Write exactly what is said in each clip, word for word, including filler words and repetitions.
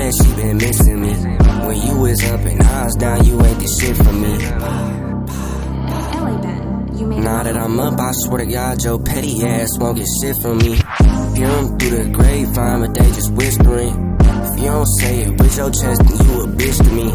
that she been missing me. When you was up and I was down, you ain't the shit for me. Now that I'm up, I swear to God, your petty ass won't get shit from me. Hear them through the grapevine, but they just whispering. If you don't say it with your chest, then you a bitch to me.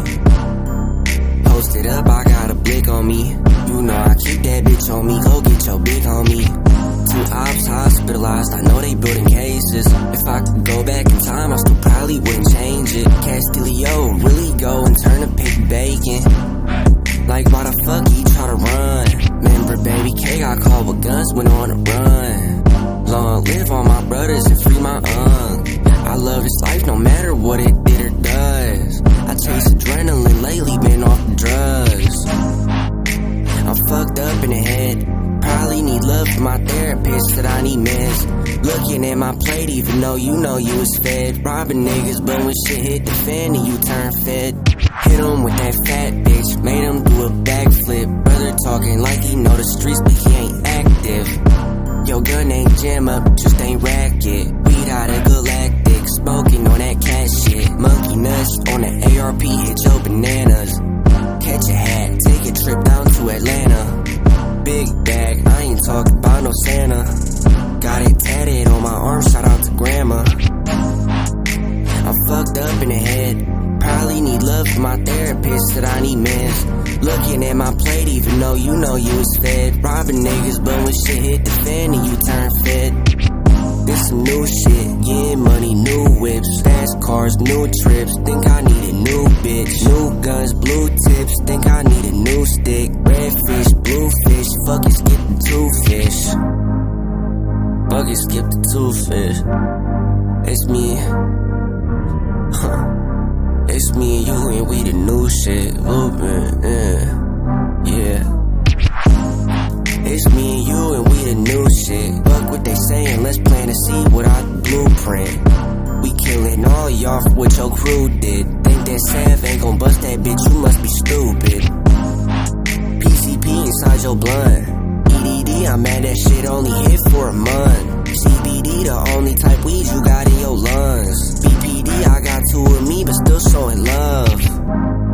Posted up, I got a blick on me. You know I keep that bitch on me, go get your big on me. Two ops hospitalized, I know they building cases. If I could go back in time, I still probably wouldn't change it. Castillo really go and turn a pig bacon. Like why the fuck he try to run? Remember baby K got caught with guns, went on a run. Long live all my brothers and free my aunt. I love this life no matter what it did or does. I chase adrenaline, lately been off the drugs. I'm fucked up in the head, probably need love from my therapist that I need meds. Looking at my plate even though you know you was fed. Robbing niggas but when shit hit the fan and you turn fed. Hit him with that fat bitch, made him do a backflip. Brother talking like he know the streets but he ain't active. Your gun ain't jam up, just ain't racket. Weed out of galactic, smoking on that cat shit. Monkey nuts on the A R P, hit your bananas. Catch a hat, take a trip down to Atlanta. Big bag, I ain't talking about no Santa. Got it tatted on my arm, shout out to grandma. I'm fucked up in the head, probably need love from my therapist that I need meds. Looking at my plate even though you know you was fed. Robbing niggas but when shit hit the fan and you turn fed. This some new shit, getting money, new whips, fast cars, new trips. Think I need a new bitch, new guns, blue tips. Think I need a new stick, red fish, blue fish. Fuck it, skip the two fish. Fuck it, skip the two fish. It's me, huh? It's me and you and we the new shit, moving, yeah, yeah. It's me and you and we the new shit. Fuck what they saying, let's plant a seed without the blueprint. We killing all y'all for what your crew did. Think that Sav ain't gon' bust that bitch, you must be stupid. P C P inside your blunt. E D D, I'm mad that shit only hit for a month. C B D, the only type weed you got in your lungs. B P D, I got two of me, but still showing love.